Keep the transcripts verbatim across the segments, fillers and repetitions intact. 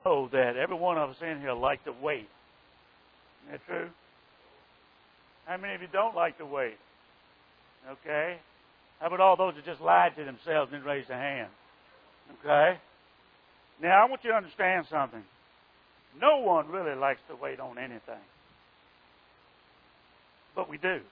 know that every one of us in here like to wait. Isn't that true? How many of you don't like to wait? Okay. How about all those that just lied to themselves and didn't raise their hand? Okay. Now, I want you to understand something. No one really likes to wait on anything. But we do.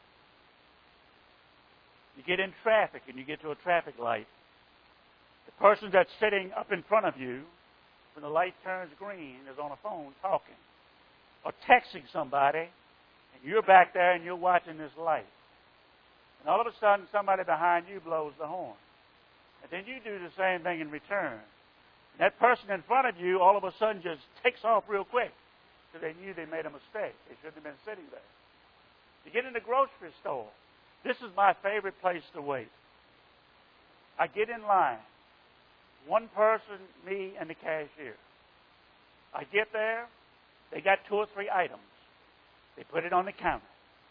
You get in traffic and you get to a traffic light. The person that's sitting up in front of you, when the light turns green, is on a phone talking or texting somebody, and you're back there and you're watching this light. And all of a sudden, somebody behind you blows the horn. And then you do the same thing in return. And that person in front of you all of a sudden just takes off real quick because they knew they made a mistake. They shouldn't have been sitting there. You get in the grocery store. This is my favorite place to wait. I get in line. One person, me, and the cashier. I get there. They got two or three items. They put it on the counter.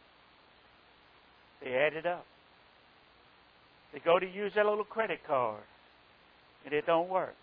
They add it up. They go to use their little credit card, and it don't work.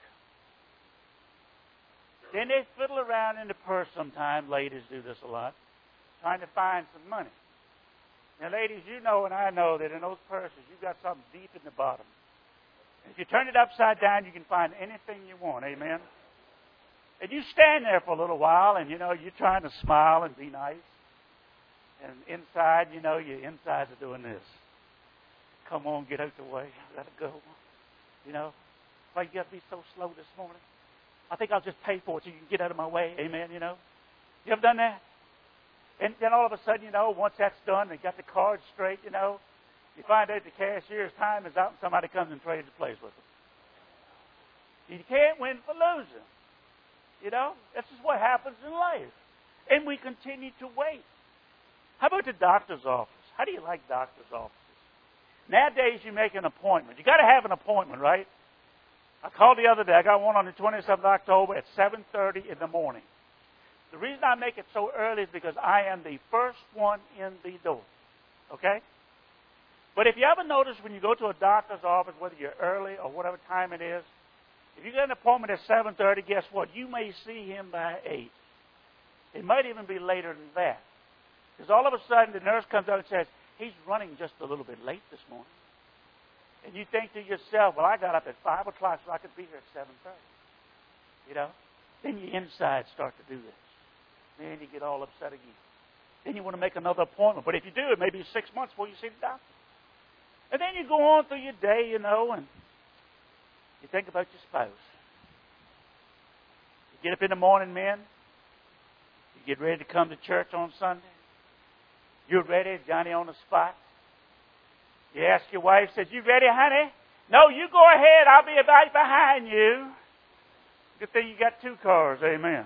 Then they fiddle around in the purse sometimes. Ladies do this a lot, trying to find some money. Now, ladies, you know and I know that in those purses, you've got something deep in the bottom. If you turn it upside down, you can find anything you want. Amen? And you stand there for a little while, and, you know, you're trying to smile and be nice. And inside, you know, your insides are doing this. Come on, get out the way. Let it go. You know, why you got to be so slow this morning? I think I'll just pay for it so you can get out of my way. Amen, you know? You ever done that? And then all of a sudden, you know, once that's done, they got the card straight, you know, you find out the cashier's time is out and somebody comes and trades the place with them. You can't win for losing. You know, this is what happens in life. And we continue to wait. How about the doctor's office? How do you like doctor's offices? Nowadays, you make an appointment. You got to have an appointment, right? I called the other day. I got one on the twenty-seventh of October at seven thirty in the morning. The reason I make it so early is because I am the first one in the door. Okay? But if you ever notice when you go to a doctor's office, whether you're early or whatever time it is, if you get an appointment at seven thirty, guess what? You may see him by eight. It might even be later than that. Because all of a sudden the nurse comes out and says, he's running just a little bit late this morning. And you think to yourself, well, I got up at five o'clock so I could be here at seven thirty. You know? Then your insides start to do this. Then you get all upset again. Then you want to make another appointment. But if you do, it may be six months before you see the doctor. And then you go on through your day, you know, and you think about your spouse. You get up in the morning, men. You get ready to come to church on Sunday. You're ready, Johnny on the spot. You ask your wife, says, you ready, honey? No, you go ahead. I'll be right behind you. Good thing you got two cars. Amen.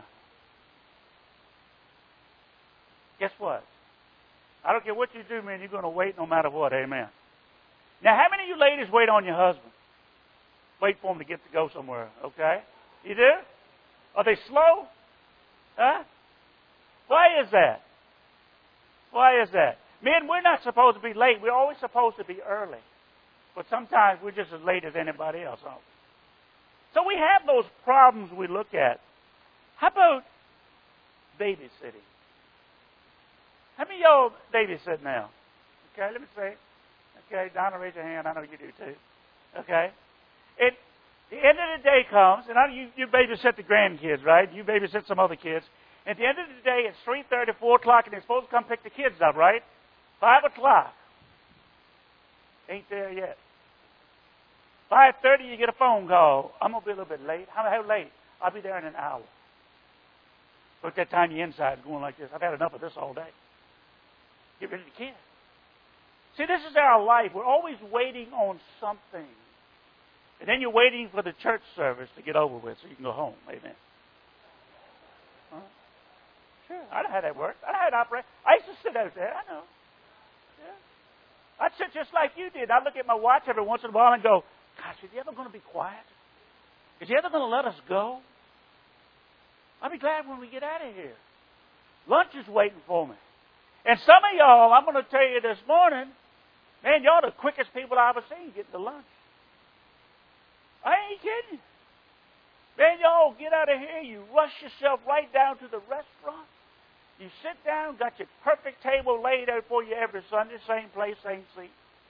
Guess what? I don't care what you do, man. You're going to wait no matter what. Amen. Now, how many of you ladies wait on your husband? Wait for him to get to go somewhere, okay? You do? Are they slow? Huh? Why is that? Why is that? Men, we're not supposed to be late. We're always supposed to be early. But sometimes we're just as late as anybody else, aren't we? So we have those problems we look at. How about babysitting? How many of y'all babysit now? Okay, let me see. Okay, Donna, raise your hand. I know you do too. Okay. It, the end of the day comes, and I, you, you babysit the grandkids, right? You babysit some other kids. At the end of the day, it's three thirty, four o'clock, and they're supposed to come pick the kids up, right? five o'clock. Ain't there yet. five thirty, you get a phone call. I'm going to be a little bit late. How, how late? I'll be there in an hour. So at that time, your inside's going like this. I've had enough of this all day. Get rid of the kids. See, this is our life. We're always waiting on something. And then you're waiting for the church service to get over with so you can go home. Amen. Huh? Sure. I know how that works. I know how it operates. I used to sit out there. I know. Yeah. I'd sit just like you did. I'd look at my watch every once in a while and go, gosh, is he ever going to be quiet? Is he ever going to let us go? I'll be glad when we get out of here. Lunch is waiting for me. And some of y'all, I'm going to tell you this morning, man, y'all the quickest people I've ever seen getting to lunch. I ain't kidding you. Man, y'all get out of here. You rush yourself right down to the restaurant. You sit down, got your perfect table laid out for you every Sunday, same place, same seat,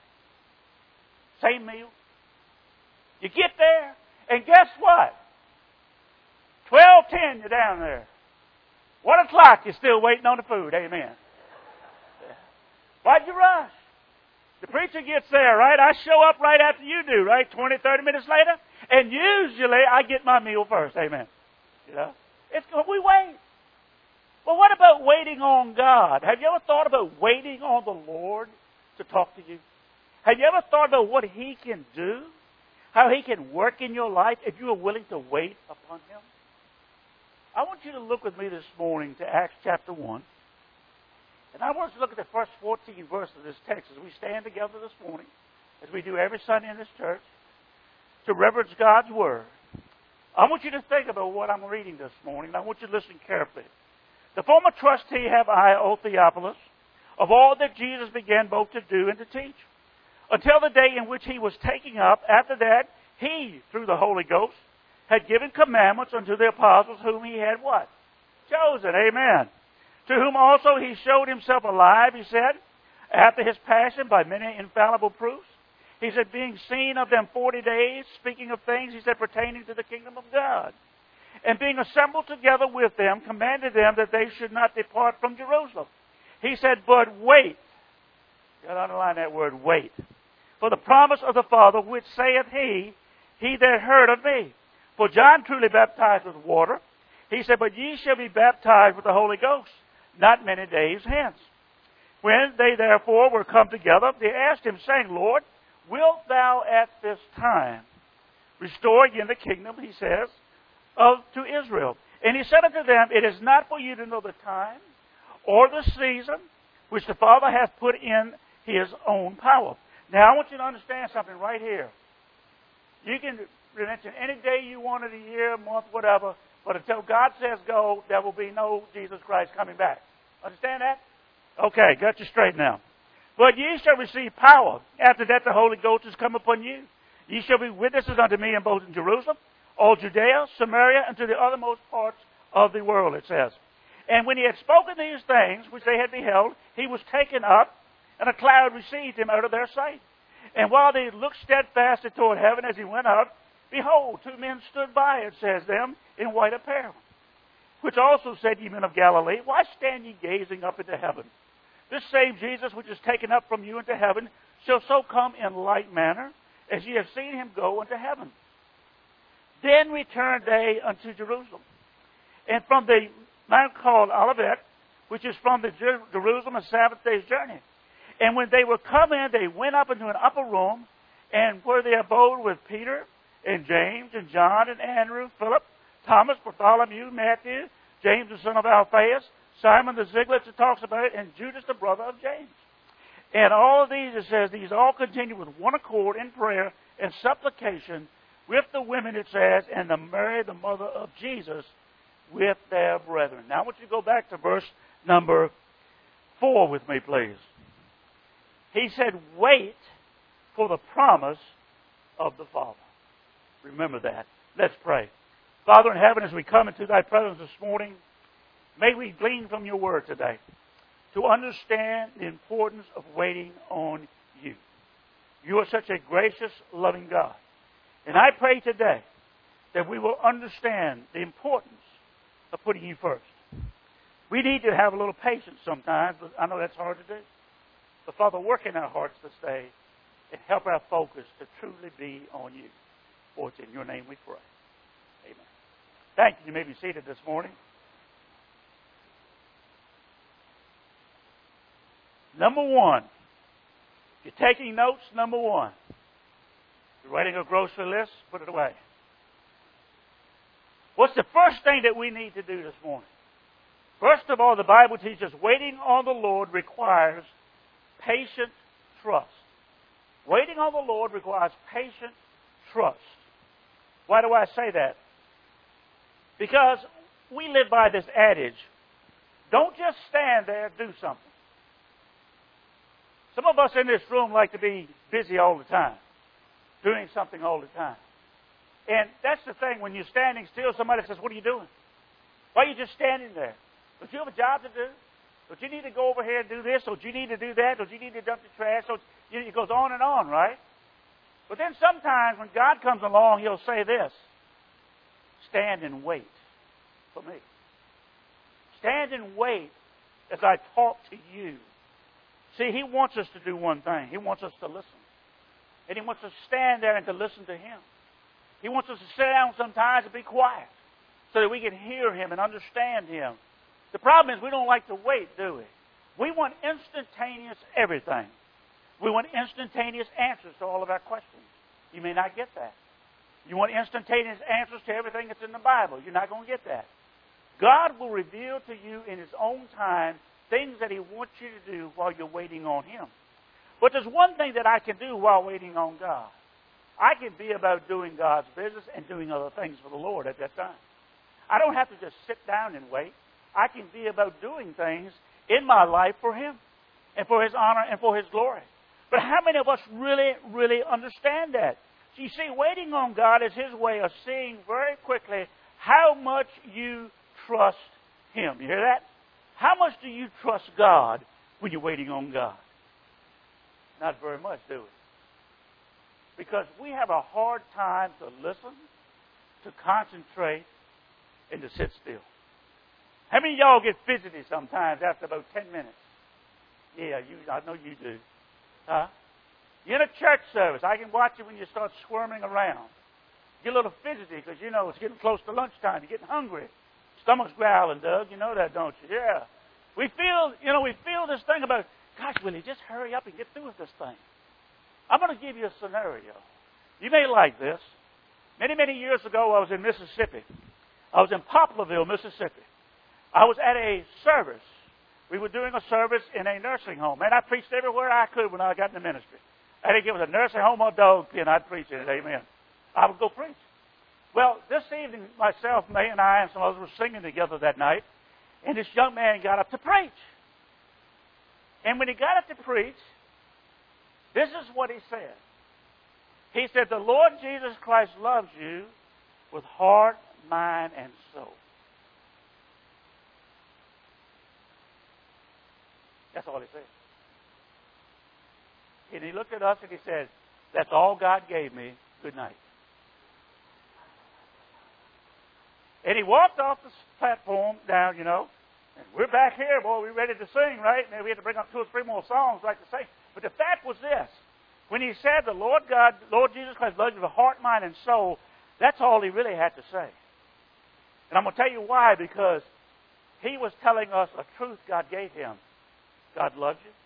same meal. You get there, and guess what? twelve ten, you're down there. One o'clock, you're still waiting on the food. Amen. Why'd you rush? The preacher gets there, right? I show up right after you do, right? twenty, thirty minutes later. And usually I get my meal first. Amen. You know? It's we wait. Well, what about waiting on God? Have you ever thought about waiting on the Lord to talk to you? Have you ever thought about what He can do? How He can work in your life if you are willing to wait upon Him? I want you to look with me this morning to Acts chapter one. And I want us to look at the first fourteen verses of this text as we stand together this morning, as we do every Sunday in this church, to reverence God's Word. I want you to think about what I'm reading this morning, and I want you to listen carefully. The former trustee have I, O Theophilus, of all that Jesus began both to do and to teach, until the day in which He was taken up. After that, He, through the Holy Ghost, had given commandments unto the apostles whom He had what? Chosen. Amen. To whom also He showed Himself alive, He said, after His passion by many infallible proofs. He said, being seen of them forty days, speaking of things, He said, pertaining to the kingdom of God. And being assembled together with them, commanded them that they should not depart from Jerusalem. He said, but wait. You got to underline that word, wait. For the promise of the Father, which saith He, He that heard of me. For John truly baptized with water. He said, but ye shall be baptized with the Holy Ghost, not many days hence. When they therefore were come together, they asked Him, saying, Lord, wilt Thou at this time restore again the kingdom, He says, of to Israel? And He said unto them, it is not for you to know the time or the season which the Father hath put in His own power. Now, I want you to understand something right here. You can mention any day you want of the year, month, whatever, but until God says go, there will be no Jesus Christ coming back. Understand that? Okay, got you straight now. But ye shall receive power. After that the Holy Ghost is come upon you. Ye shall be witnesses unto me in both in Jerusalem, all Judea, Samaria, and to the othermost parts of the world, it says. And when He had spoken these things, which they had beheld, He was taken up, and a cloud received Him out of their sight. And while they looked steadfastly toward heaven as He went up, behold, two men stood by, it says them, in white apparel. Which also said, ye men of Galilee, why stand ye gazing up into heaven? This same Jesus which is taken up from you into heaven shall so come in like manner as ye have seen Him go into heaven. Then returned they unto Jerusalem. And from the mount called Olivet, which is from the Jer- Jerusalem, a Sabbath day's journey. And when they were come in, they went up into an upper room, and where they abode with Peter and James and John and Andrew, Philip, Thomas, Bartholomew, Matthew, James the son of Alphaeus, Simon the Zealot that talks about it, and Judas the brother of James. And all of these, it says, these all continued with one accord in prayer and supplication with the women, it says, and the Mary, the mother of Jesus, with their brethren. Now I want you to go back to verse number four with me, please. He said, wait for the promise of the Father. Remember that. Let's pray. Father in heaven, as we come into Thy presence this morning, may we glean from Your Word today to understand the importance of waiting on You. You are such a gracious, loving God. And I pray today that we will understand the importance of putting You first. We need to have a little patience sometimes, but I know that's hard to do. But Father, work in our hearts this day and help our focus to truly be on You. For it's in Your name we pray. Amen. Thank you. You may be seated this morning. Number one. If you're taking notes, number one. If you're writing a grocery list, put it away. What's the first thing that we need to do this morning? First of all, the Bible teaches waiting on the Lord requires patient trust. Waiting on the Lord requires patient trust. Why do I say that? Because we live by this adage, don't just stand there, do something. Some of us in this room like to be busy all the time, doing something all the time. And that's the thing. When you're standing still, somebody says, what are you doing? Why are you just standing there? Don't you have a job to do? Don't you need to go over here and do this? Don't you need to do that? Don't you need to dump the trash? Don't you, it goes on and on, right? But then sometimes when God comes along, He'll say this: stand and wait for me. Stand and wait as I talk to you. See, He wants us to do one thing. He wants us to listen. And He wants us to stand there and to listen to Him. He wants us to sit down sometimes and be quiet so that we can hear Him and understand Him. The problem is we don't like to wait, do we? We want instantaneous everything. We want instantaneous answers to all of our questions. You may not get that. You want instantaneous answers to everything that's in the Bible. You're not going to get that. God will reveal to you in His own time things that He wants you to do while you're waiting on Him. But there's one thing that I can do while waiting on God. I can be about doing God's business and doing other things for the Lord at that time. I don't have to just sit down and wait. I can be about doing things in my life for Him and for His honor and for His glory. But how many of us really, really understand that? So you see, waiting on God is His way of seeing very quickly how much you trust Him. You hear that? How much do you trust God when you're waiting on God? Not very much, do we? Because we have a hard time to listen, to concentrate, and to sit still. How many of y'all get fidgety sometimes after about ten minutes? Yeah, you, I know you do. Huh? You're in a church service. I can watch you when you start squirming around. Get a little fidgety because, you know, it's getting close to lunchtime. You're getting hungry. Stomach's growling, Doug. You know that, don't you? Yeah. We feel, you know, we feel this thing about, gosh, Willie, just hurry up and get through with this thing. I'm going to give you a scenario. You may like this. Many, many years ago, I was in Mississippi. I was in Poplarville, Mississippi. I was at a service. We were doing a service in a nursing home. And I preached everywhere I could when I got in the ministry. I didn't give it a nursing home or a dog pen. I'd preach in it. Amen. I would go preach. Well, this evening, myself, May, and I, and some others were singing together that night. And this young man got up to preach. And when he got up to preach, this is what he said. He said, the Lord Jesus Christ loves you with heart, mind, and soul. That's all he said. And he looked at us and he said, that's all God gave me. Good night. And he walked off the platform down, you know, and we're back here, boy, we're ready to sing, right? And we had to bring up two or three more songs like to sing. But the fact was this. When he said the Lord God, Lord Jesus Christ loves you with heart, mind, and soul, that's all he really had to say. And I'm going to tell you why, because he was telling us a truth God gave him. God loves you.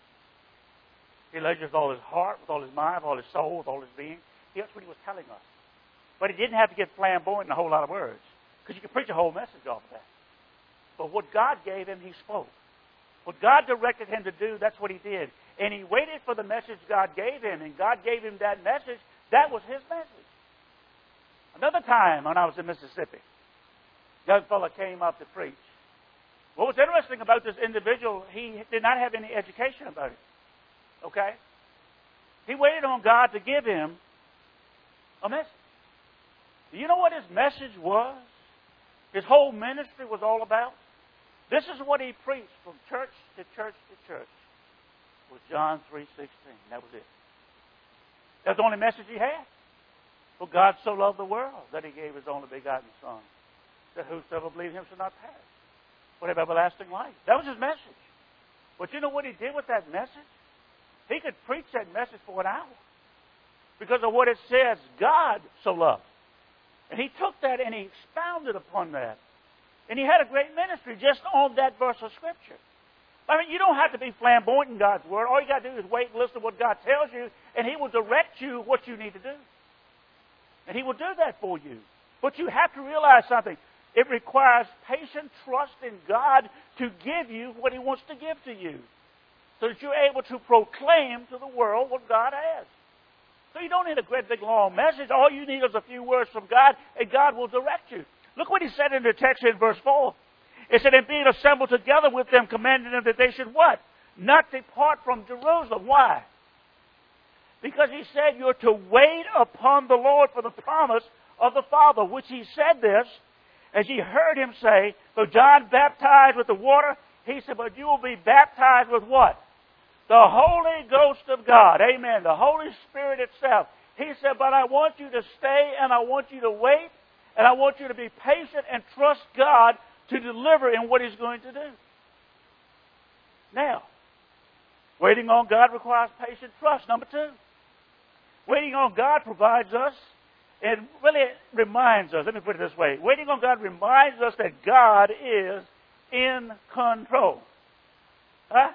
He loves you with all his heart, with all his mind, with all his soul, with all his being. That's what he was telling us. But he didn't have to get flamboyant in a whole lot of words, because you could preach a whole message off of that. But what God gave him, he spoke. What God directed him to do, that's what he did. And he waited for the message God gave him, and God gave him that message. That was his message. Another time when I was in Mississippi, a young fellow came up to preach. What was interesting about this individual, he did not have any education about it. Okay? He waited on God to give him a message. Do you know what his message was? His whole ministry was all about? This is what he preached from church to church to church. Was John three sixteen. That was it. That's the only message he had. For God so loved the world that he gave his only begotten Son, that whosoever believes him shall not perish, but have everlasting life. That was his message. But you know what he did with that message? He could preach that message for an hour. Because of what it says, God so loved. And he took that and he expounded upon that. And he had a great ministry just on that verse of Scripture. I mean, you don't have to be flamboyant in God's Word. All you got to do is wait and listen to what God tells you, and he will direct you what you need to do. And he will do that for you. But you have to realize something. It requires patient trust in God to give you what he wants to give to you, so that you're able to proclaim to the world what God has. So you don't need a great big long message. All you need is a few words from God, and God will direct you. Look what he said in the text in verse four. It said, and being assembled together with them, commanded them that they should what? Not depart from Jerusalem. Why? Because he said you're to wait upon the Lord for the promise of the Father, which he said this, as ye heard him say, though John baptized with the water, he said, but you will be baptized with what? The Holy Ghost of God. Amen. The Holy Spirit itself. He said, but I want you to stay and I want you to wait and I want you to be patient and trust God to deliver in what he's going to do. Now, waiting on God requires patient trust. Number two, waiting on God provides us, it really reminds us, let me put it this way, waiting on God reminds us that God is in control. Huh?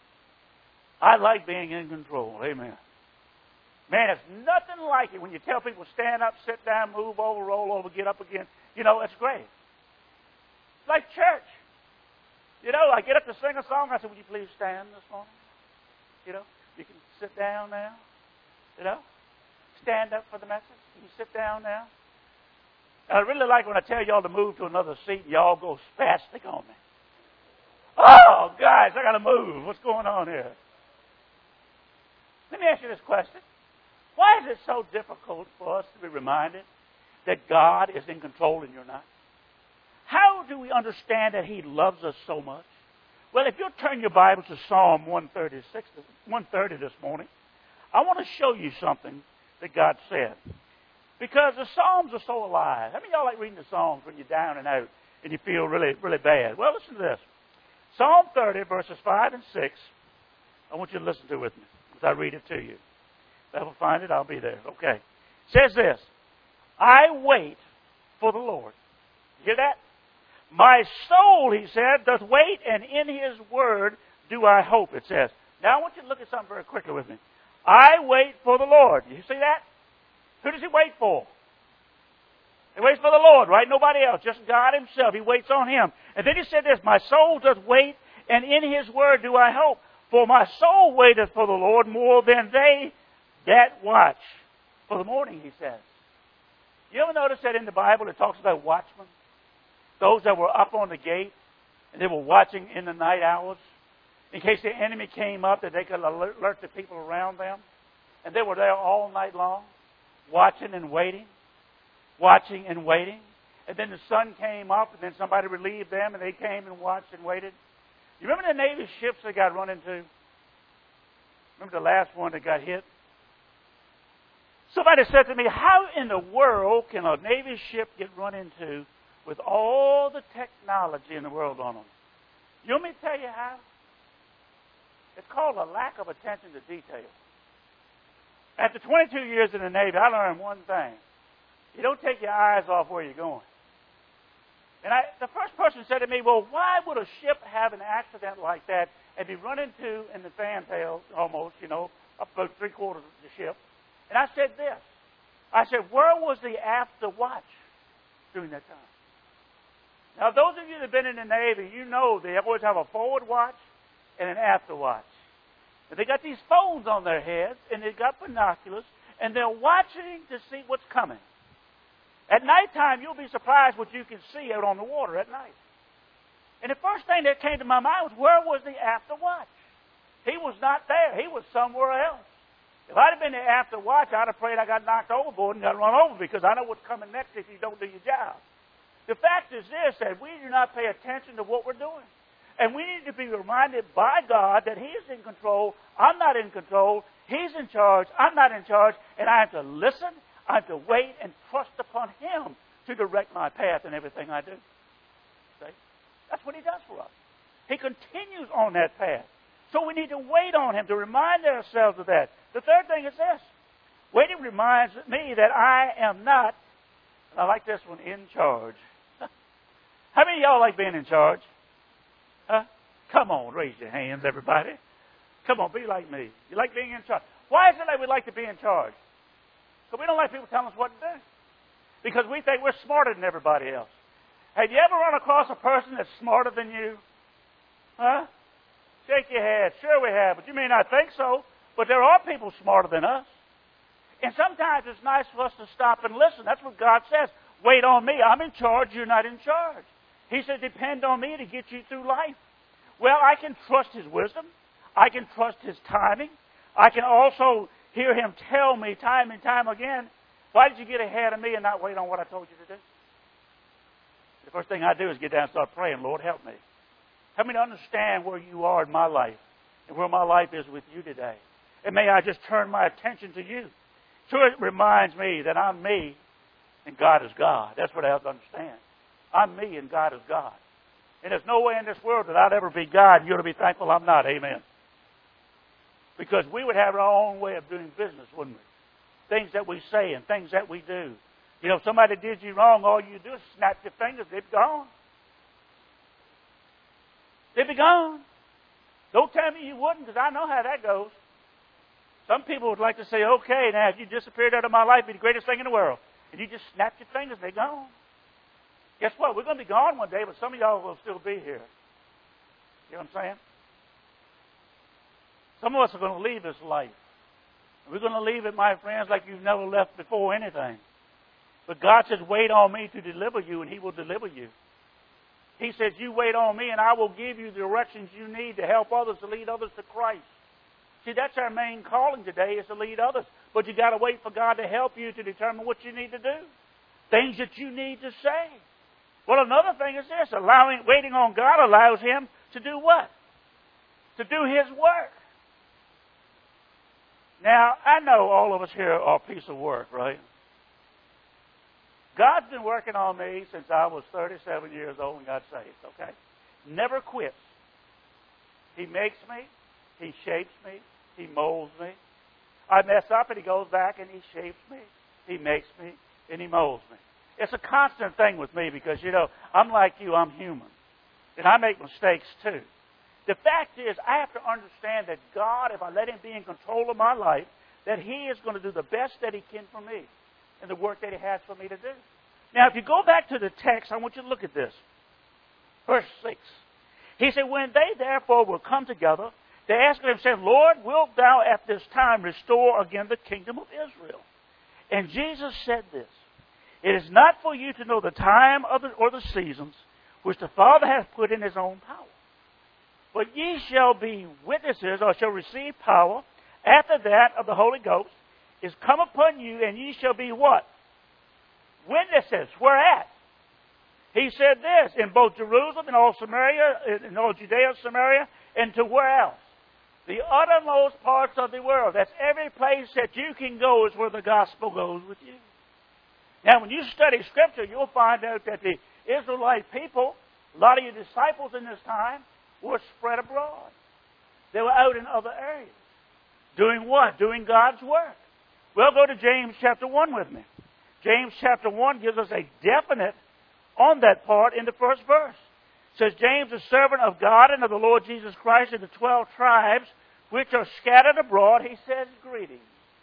I like being in control. Amen. Man, it's nothing like it when you tell people stand up, sit down, move over, roll over, get up again. You know, it's great. It's like church. You know, I get up to sing a song. I said, would you please stand this morning? You know, you can sit down now. You know, stand up for the message. You can sit down now. I really like when I tell y'all to move to another seat and y'all go spastic on me. Oh, guys, I got to move. What's going on here? Let me ask you this question. Why is it so difficult for us to be reminded that God is in control and you're not? How do we understand that he loves us so much? Well, if you'll turn your Bible to Psalm one thirty-six, one thirty this morning, I want to show you something that God said. Because the Psalms are so alive. How many of y'all like reading the Psalms when you're down and out and you feel really, really bad? Well, listen to this. Psalm thirty, verses five and six, I want you to listen to it with me as I read it to you. If I will find it, I'll be there. Okay. It says this, I wait for the Lord. You hear that? My soul, he said, doth wait, and in his word do I hope, it says. Now I want you to look at something very quickly with me. I wait for the Lord. You see that? Who does he wait for? He waits for the Lord, right? Nobody else, just God himself. He waits on him. And then he said this, my soul doth wait, and in his word do I hope. For my soul waiteth for the Lord more than they that watch. For the morning, he says. You ever notice that in the Bible it talks about watchmen? Those that were up on the gate, and they were watching in the night hours, in case the enemy came up, that they could alert, alert the people around them. And they were there all night long, watching and waiting, watching and waiting. And then the sun came up, and then somebody relieved them, and they came and watched and waited. You remember the Navy ships they got run into? Remember the last one that got hit? Somebody said to me, how in the world can a Navy ship get run into with all the technology in the world on them? You want me to tell you how? It's called a lack of attention to detail. After twenty-two years in the Navy, I learned one thing. You don't take your eyes off where you're going. And I, the first person said to me, well, why would a ship have an accident like that and be run into in the fantail almost, you know, up about three quarters of the ship? And I said this. I said, where was the after watch during that time? Now, those of you that have been in the Navy, you know they always have a forward watch and an after watch. And they got these phones on their heads, and they've got binoculars, and they're watching to see what's coming. At nighttime, you'll be surprised what you can see out on the water at night. And the first thing that came to my mind was, where was the after watch? He was not there. He was somewhere else. If I'd have been there after watch, I'd have prayed I got knocked overboard and got run over, because I know what's coming next if you don't do your job. The fact is this, that we do not pay attention to what we're doing. And we need to be reminded by God that He is in control. I'm not in control. He's in charge. I'm not in charge. And I have to listen. I have to wait and trust upon Him to direct my path in everything I do. See? That's what He does for us. He continues on that path. So we need to wait on Him to remind ourselves of that. The third thing is this. Waiting reminds me that I am not, and I like this one, in charge. How many of y'all like being in charge? Huh? Come on, raise your hands, everybody. Come on, be like me. You like being in charge. Why is it that we like to be in charge? Because we don't like people telling us what to do. Because we think we're smarter than everybody else. Have you ever run across a person that's smarter than you? Huh? Shake your head. Sure we have, but you may not think so. But there are people smarter than us. And sometimes it's nice for us to stop and listen. That's what God says. Wait on me. I'm in charge. You're not in charge. He said, depend on me to get you through life. Well, I can trust His wisdom. I can trust His timing. I can also hear Him tell me time and time again, Why did you get ahead of me and not wait on what I told you to do? The first thing I do is get down and start praying, Lord, help me. Help me to understand where you are in my life and where my life is with you today. And may I just turn my attention to you. So it reminds me that I'm me and God is God. That's what I have to understand. I'm me and God is God. And there's no way in this world that I'd ever be God and you're to be thankful I'm not. Amen. Because we would have our own way of doing business, wouldn't we? Things that we say and things that we do. You know, if somebody did you wrong, all you do is snap your fingers, they'd be gone. They'd be gone. Don't tell me you wouldn't, because I know how that goes. Some people would like to say, okay, now if you disappeared out of my life, it'd be the greatest thing in the world. And you just snap your fingers, they're gone. Guess what? We're going to be gone one day, but some of y'all will still be here. You know what I'm saying? Some of us are going to leave this life. We're going to leave it, my friends, like you've never left before anything. But God says, wait on me to deliver you, and He will deliver you. He says, you wait on me, and I will give you the directions you need to help others, to lead others to Christ. See, that's our main calling today, is to lead others. But you've got to wait for God to help you to determine what you need to do. Things that you need to say. Well, another thing is this. Allowing, waiting on God allows Him to do what? To do His work. Now, I know all of us here are a piece of work, right? God's been working on me since I was thirty-seven years old and got saved, okay? Never quits. He makes me. He shapes me. He molds me. I mess up and He goes back and He shapes me. He makes me and He molds me. It's a constant thing with me because, you know, I'm like you, I'm human. And I make mistakes too. The fact is, I have to understand that God, if I let Him be in control of my life, that He is going to do the best that He can for me and the work that He has for me to do. Now, if you go back to the text, I want you to look at this. Verse six. He said, when they therefore will come together, they asked Him, saying, Lord, wilt Thou at this time restore again the kingdom of Israel? And Jesus said this, it is not for you to know the time or the, or the seasons which the Father hath put in His own power. But ye shall be witnesses, or shall receive power, after that of the Holy Ghost is come upon you, and ye shall be what? Witnesses. Where at? He said this, in both Jerusalem and all Samaria, in all Judea and Samaria, and to where else? The uttermost parts of the world. That's every place that you can go is where the gospel goes with you. Now, when you study Scripture, you'll find out that the Israelite people, a lot of your disciples in this time, were spread abroad. They were out in other areas. Doing what? Doing God's work. Well, go to James chapter one with me. James chapter one gives us a definite on that part in the first verse. It says, James, a servant of God and of the Lord Jesus Christ and the twelve tribes which are scattered abroad, he says, greetings.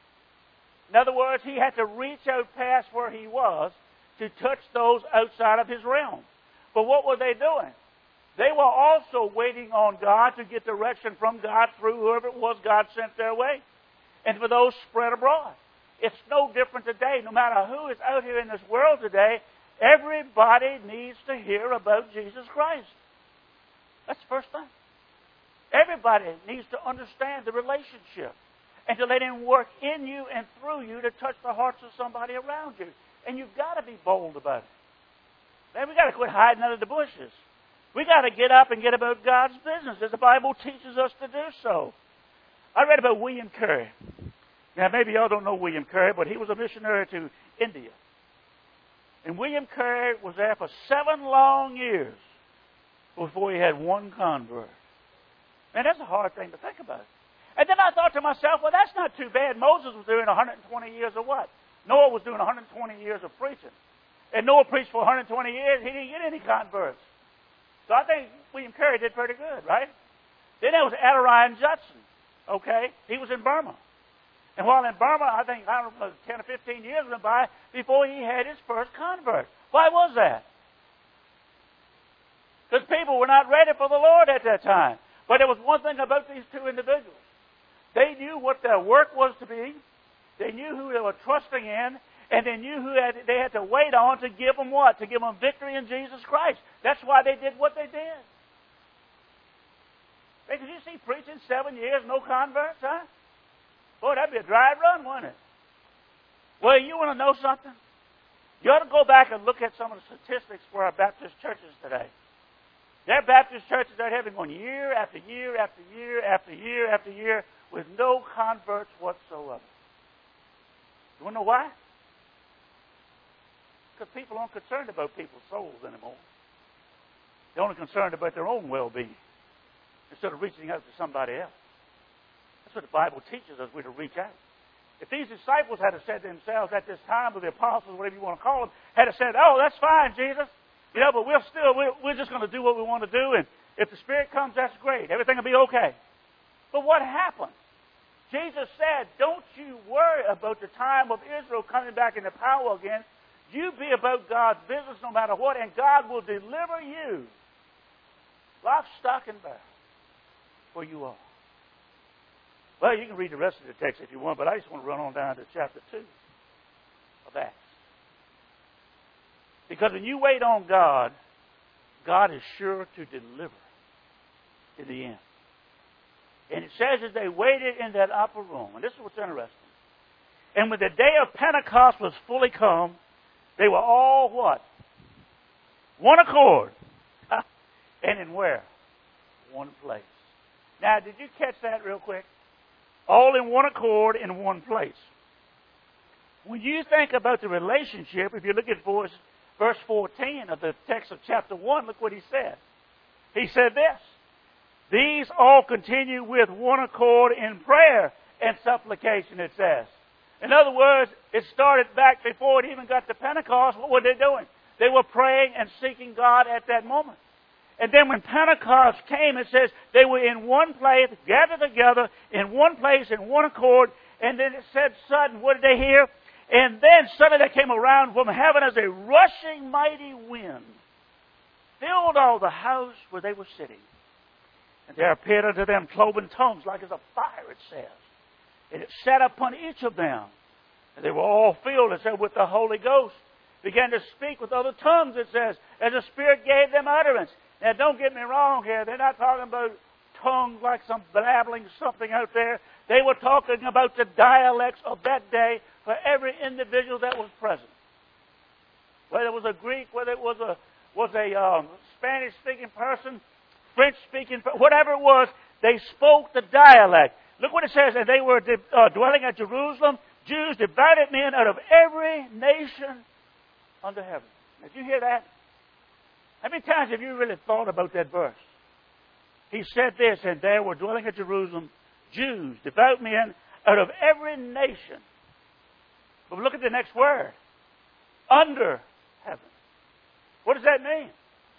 In other words, he had to reach out past where he was to touch those outside of his realm. But what were they doing? They were also waiting on God to get direction from God through whoever it was God sent their way. And for those spread abroad. It's no different today. No matter who is out here in this world today, everybody needs to hear about Jesus Christ. That's the first thing. Everybody needs to understand the relationship and to let Him work in you and through you to touch the hearts of somebody around you. And you've got to be bold about it. Man, we've got to quit hiding under the bushes. We've got to get up and get about God's business as the Bible teaches us to do so. I read about William Carey. Now, maybe y'all don't know William Carey, but he was a missionary to India. And William Carey was there for seven long years before he had one convert. Man, that's a hard thing to think about. And then I thought to myself, well, that's not too bad. Moses was doing one hundred twenty years of what? Noah was doing one hundred twenty years of preaching. And Noah preached for one hundred twenty years. He didn't get any converts. So I think William Carey did pretty good, right? Then there was Adoniram Judson. Okay? He was in Burma. And while in Burma, I think, I don't know, ten or fifteen years went by before he had his first convert. Why was that? Because people were not ready for the Lord at that time. But there was one thing about these two individuals. They knew what their work was to be. They knew who they were trusting in. And they knew who had, they had to wait on to give them what? To give them victory in Jesus Christ. That's why they did what they did. Hey, did you see preaching seven years, no converts, huh? Boy, that'd be a dry run, wouldn't it? Well, you want to know something? You ought to go back and look at some of the statistics for our Baptist churches today. There are Baptist churches that have been going year after year after year after year after year with no converts whatsoever. You want to know why? Because people aren't concerned about people's souls anymore. They're only concerned about their own well-being instead of reaching out to somebody else. That's what the Bible teaches us, we're to reach out. If these disciples had said to themselves at this time, or the apostles, whatever you want to call them, had said, oh, that's fine, Jesus, you know, but we're still, we're, we're just going to do what we want to do, and if the Spirit comes, that's great. Everything will be okay. But what happened? Jesus said, don't you worry about the time of Israel coming back into power again. You be about God's business no matter what, and God will deliver you, lock, stock, and barrel, where you are. Well, you can read the rest of the text if you want, but I just want to run on down to chapter two of Acts. Because when you wait on God, God is sure to deliver in the end. And it says as they waited in that upper room, and this is what's interesting. And when the day of Pentecost was fully come, they were all what? One accord. And in where? One place. Now, did you catch that real quick? All in one accord in one place. When you think about the relationship, if you look at verse, verse fourteen of the text of chapter one, look what he said. He said this, these all continue with one accord in prayer and supplication, it says. In other words, it started back before it even got to Pentecost. What were they doing? They were praying and seeking God at that moment. And then when Pentecost came, it says they were in one place, gathered together in one place, in one accord. And then it said sudden, what did they hear? And then suddenly there came around from heaven as a rushing mighty wind, filled all the house where they were sitting. And there appeared unto them cloven tongues, like as a fire, it says. And it sat upon each of them. And they were all filled, it said, with the Holy Ghost. Began to speak with other tongues, it says, as the Spirit gave them utterance. Now, don't get me wrong here. They're not talking about tongues like some blabbling something out there. They were talking about the dialects of that day for every individual that was present. Whether it was a Greek, whether it was a was a um, Spanish-speaking person, French-speaking, whatever it was, they spoke the dialect. Look what it says. And they were uh, dwelling at Jerusalem, Jews, divided men out of every nation under heaven. Did you hear that? How many times have you really thought about that verse? He said this, and there were dwelling at Jerusalem Jews, devout men, out of every nation. But look at the next word. Under heaven. What does that mean?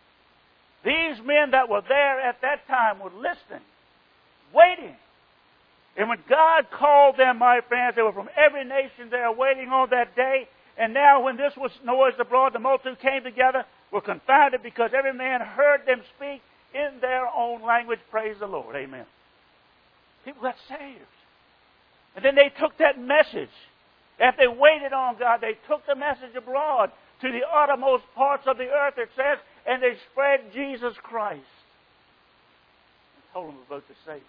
These men that were there at that time were listening, waiting. And when God called them, my friends, they were from every nation there waiting on that day. And now when this was noised abroad, the multitude came together, were confounded because every man heard them speak in their own language. Praise the Lord. Amen. People got saved. And then they took that message. After they waited on God, they took the message abroad to the uttermost parts of the earth, it says, and they spread Jesus Christ. And told them about the Savior.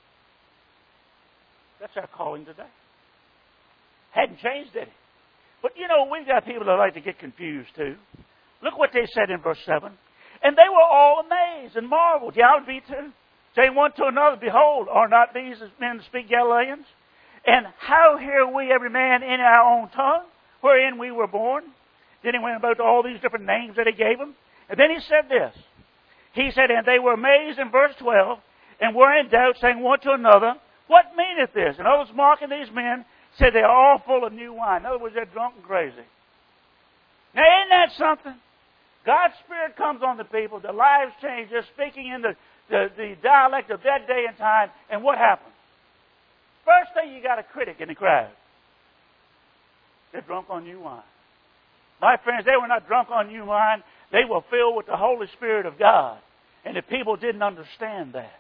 That's our calling today. Hadn't changed any. But you know, we've got people that like to get confused too. Look what they said in verse seven. And they were all amazed and marveled. Yeah, I would be too. Saying one to another, behold, are not these men that speak Galileans? And how hear we every man in our own tongue, wherein we were born? Then he went about all these different names that he gave them. And then he said this. He said, and they were amazed in verse twelve, and were in doubt, saying one to another, what meaneth this? And others mocking these men said they are all full of new wine. In other words, they're drunk and crazy. Now, isn't that something? God's Spirit comes on the people, their lives change, they're speaking in the, the, the dialect of that day and time, and what happens? First thing, you got a critic in the crowd. They're drunk on new wine. My friends, they were not drunk on new wine. They were filled with the Holy Spirit of God. And the people didn't understand that.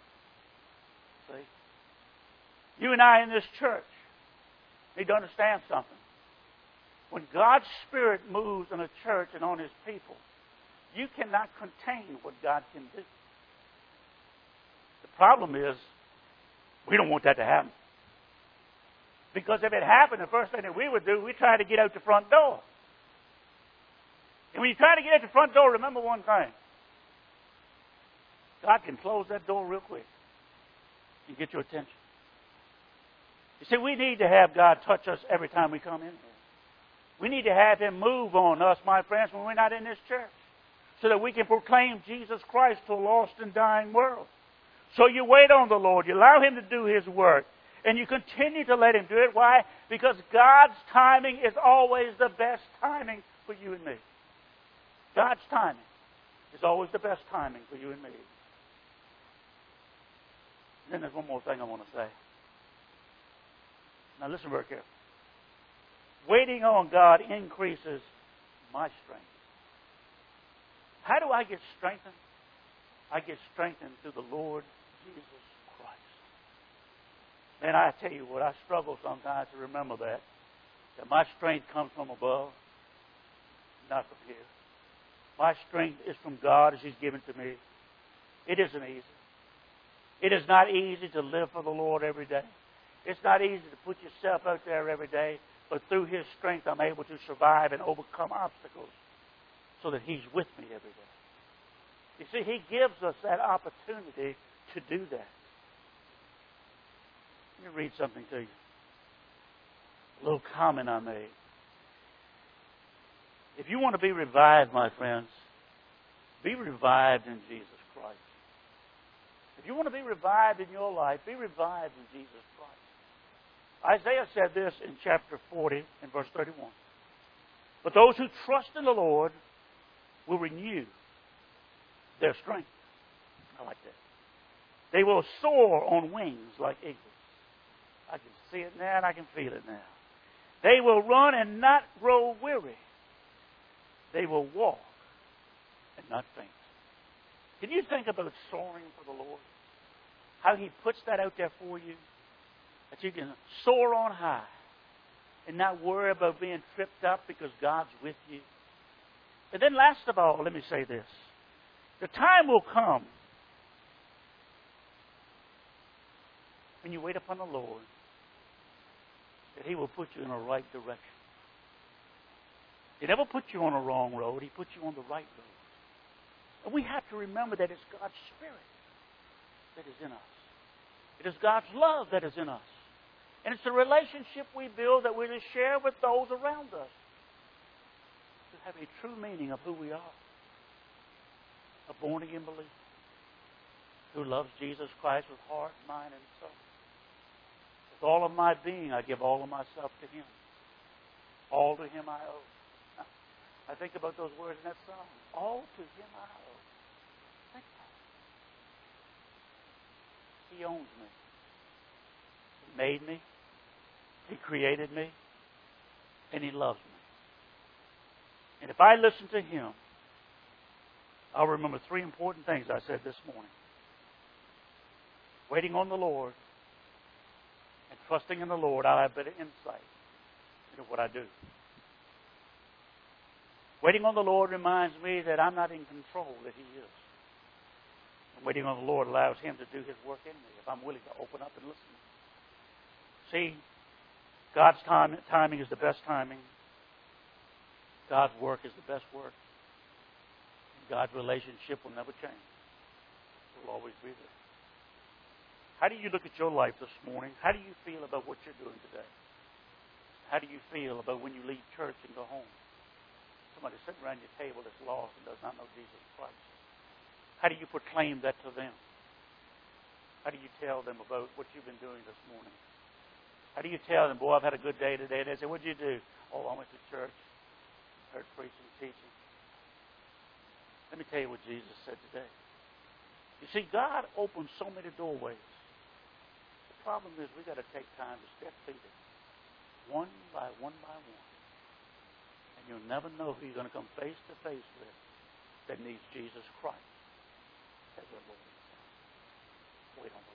See? You and I in this church need to understand something. When God's Spirit moves in a church and on His people, you cannot contain what God can do. The problem is, we don't want that to happen. Because if it happened, the first thing that we would do, we'd try to get out the front door. And when you try to get out the front door, remember one thing. God can close that door real quick and get your attention. You see, we need to have God touch us every time we come in here. We need to have Him move on us, my friends, when we're not in this church, so that we can proclaim Jesus Christ to a lost and dying world. So you wait on the Lord. You allow Him to do His work. And you continue to let Him do it. Why? Because God's timing is always the best timing for you and me. God's timing is always the best timing for you and me. And then there's one more thing I want to say. Now listen very carefully. Waiting on God increases my strength. How do I get strengthened? I get strengthened through the Lord Jesus Christ. And I tell you what, I struggle sometimes to remember that. That my strength comes from above, not from here. My strength is from God as He's given to me. It isn't easy. It is not easy to live for the Lord every day. It's not easy to put yourself out there every day. But through His strength, I'm able to survive and overcome obstacles so that He's with me every day. You see, He gives us that opportunity to do that. Let me read something to you. A little comment I made. If you want to be revived, my friends, be revived in Jesus Christ. If you want to be revived in your life, be revived in Jesus Christ. Isaiah said this in chapter forty and verse thirty-one. But those who trust in the Lord will renew their strength. I like that. They will soar on wings like eagles. I can see it now and I can feel it now. They will run and not grow weary. They will walk and not faint. Can you think about soaring for the Lord? How He puts that out there for you? That you can soar on high and not worry about being tripped up because God's with you. And then last of all, let me say this. The time will come when you wait upon the Lord that He will put you in the right direction. He never put you on a wrong road. He put you on the right road. And we have to remember that it's God's Spirit that is in us. It is God's love that is in us. And it's the relationship we build that we're to share with those around us to have a true meaning of who we are. A born-again believer who loves Jesus Christ with heart, mind, and soul. With all of my being, I give all of myself to Him. All to Him I owe. I think about those words in that song. All to Him I owe. Think about it. He owns me. He made me. He created me. And He loves me. And if I listen to Him, I'll remember three important things I said this morning. Waiting on the Lord and trusting in the Lord, I'll have better insight into what I do. Waiting on the Lord reminds me that I'm not in control, that He is. And waiting on the Lord allows Him to do His work in me if I'm willing to open up and listen. See, God's time, timing is the best timing. God's work is the best work. And God's relationship will never change. It will always be there. How do you look at your life this morning? How do you feel about what you're doing today? How do you feel about when you leave church and go home? Somebody sitting around your table that's lost and does not know Jesus Christ. How do you proclaim that to them? How do you tell them about what you've been doing this morning? How do you tell them, boy, I've had a good day today? And they say, what'd you do? Oh, I went to church. Heard preaching, teaching. Let me tell you what Jesus said today. You see, God opens so many doorways. The problem is we've got to take time to step through them. One by one by one. And you'll never know who you're going to come face to face with that needs Jesus Christ as their Lord. Wait on